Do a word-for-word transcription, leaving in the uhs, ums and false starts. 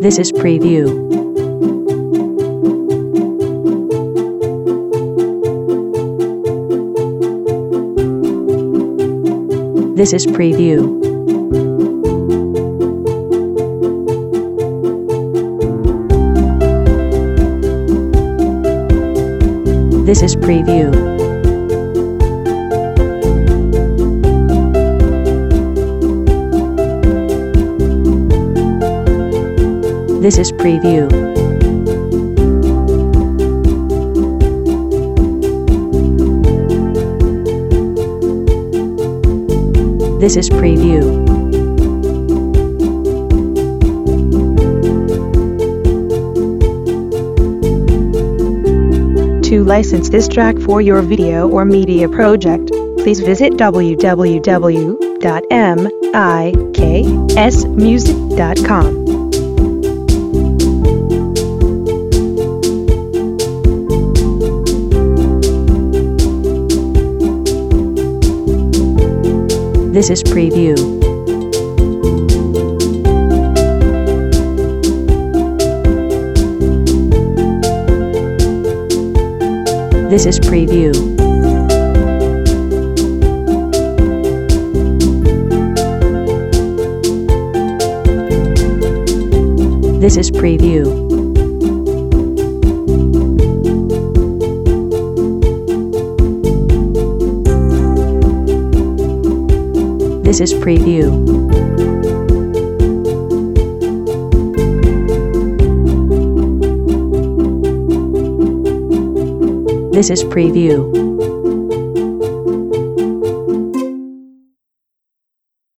This is preview. This is preview. This is preview. This is preview. This is preview. To license this track for your video or media project, please visit w w w dot miks music dot com. This is preview. This is preview. This is preview. This is preview. This is preview.